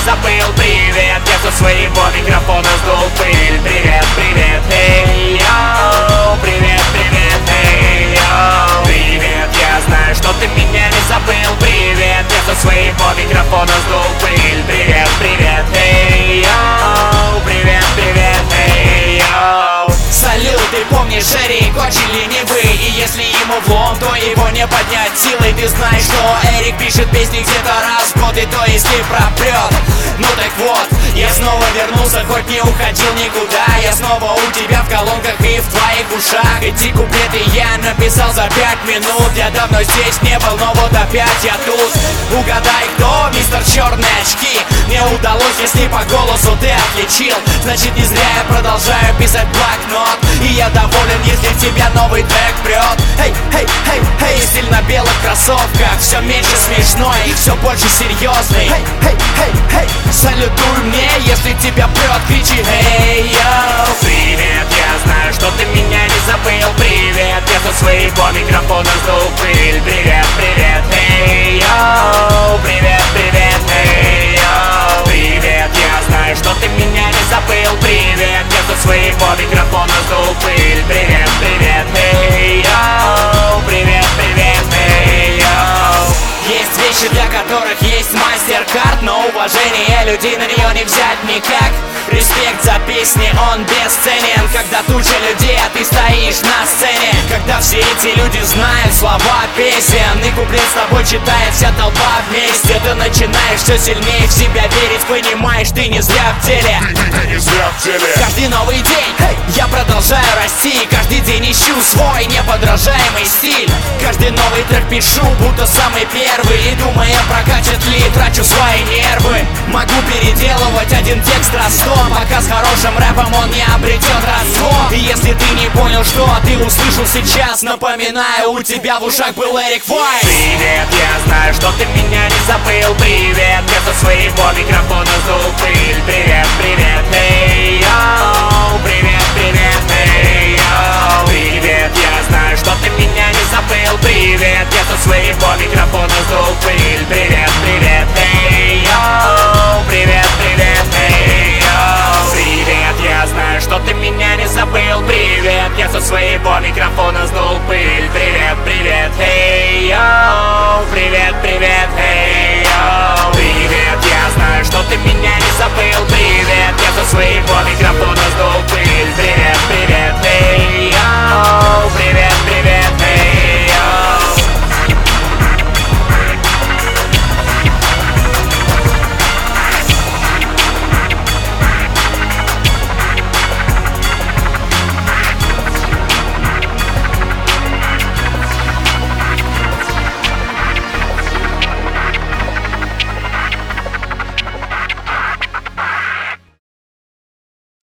забыл. Привет, я со своего микрофона сдул пыль. Привет, привет, эй, йоу. Привет, привет, эй, йоу. Привет, я знаю, что ты меня не забыл. Привет, я со своего микрофона сдул пыль. Привет, привет, эй, йоу. Привет, привет, эй, йоу. Салют, ты помнишь, Эрик очень ленивый, и если ему влом, то его не поднять силой. Ты знаешь, что Эрик пишет песни где-то раз в год, и то если пропрет. Ну так вот, я снова вернулся, хоть не уходил никуда. Я снова у тебя в колонках и в твоих ушах. Эти куплеты я написал за 5 минут. Я давно здесь не был, но вот опять я тут. Угадай, кто мистер Черные очки. Мне удалось, если по голосу ты отличил. Значит, не зря я продолжаю писать блокнот. И я доволен, если в тебя новый трек прет. Эй, эй, эй, эй, стиль на белых кроссовках. Все меньше смешной и все больше серьезный. Эй, эй, эй, эй, салютуй мне, если тебя прет, кричи эй, йоу. Привет, я знаю, что ты меня не забыл. Привет, я со своего микрофона сдул пыль. Привет, привет, эй, йоу. Привет, привет, эй, йоу. Привет, я знаю, что ты меня не забыл. Привет, я со своего микрофона сдул пыль. Привет, привет, эй, йоу. Привет, привет, эй, йоу. Есть вещи, для которых есть мастер-карт, но уважение людей на нее не взять никак. Респект за песни, он бесценен. Когда туча людей, а ты стоишь на сцене. Когда все эти люди знают слова песен, и куплет с тобой читает вся толпа вместе. Ты начинаешь все сильнее в себя верить. Понимаешь, ты не зря в деле. Ты не зря в деле. Каждый новый день я продолжаю расти. Каждый день ищу свой неподражаемый стиль. Каждый новый трек пишу, будто самый первый. И думая, прокатит ли, трачу свои нервы. Могу переделывать один текст раз 100, пока с хорошим рэпом он не обретет родство. И если ты не понял, что ты услышал сейчас, напоминаю, у тебя в ушах был Эрик Вайс. Привет, я знаю, что ты меня не забыл. Привет, я со своего микрофона сдул пыль. Привет, привет, эй, йоу. Привет, привет, эй, йоу. Привет, я знаю, что ты меня не забыл. Привет, я со своего микрофона сдул пыль. Привет, привет, эй, йоу. Привет, привет, эй, йоу. Привет, я знаю, что ты меня не забыл. Привет, я со своего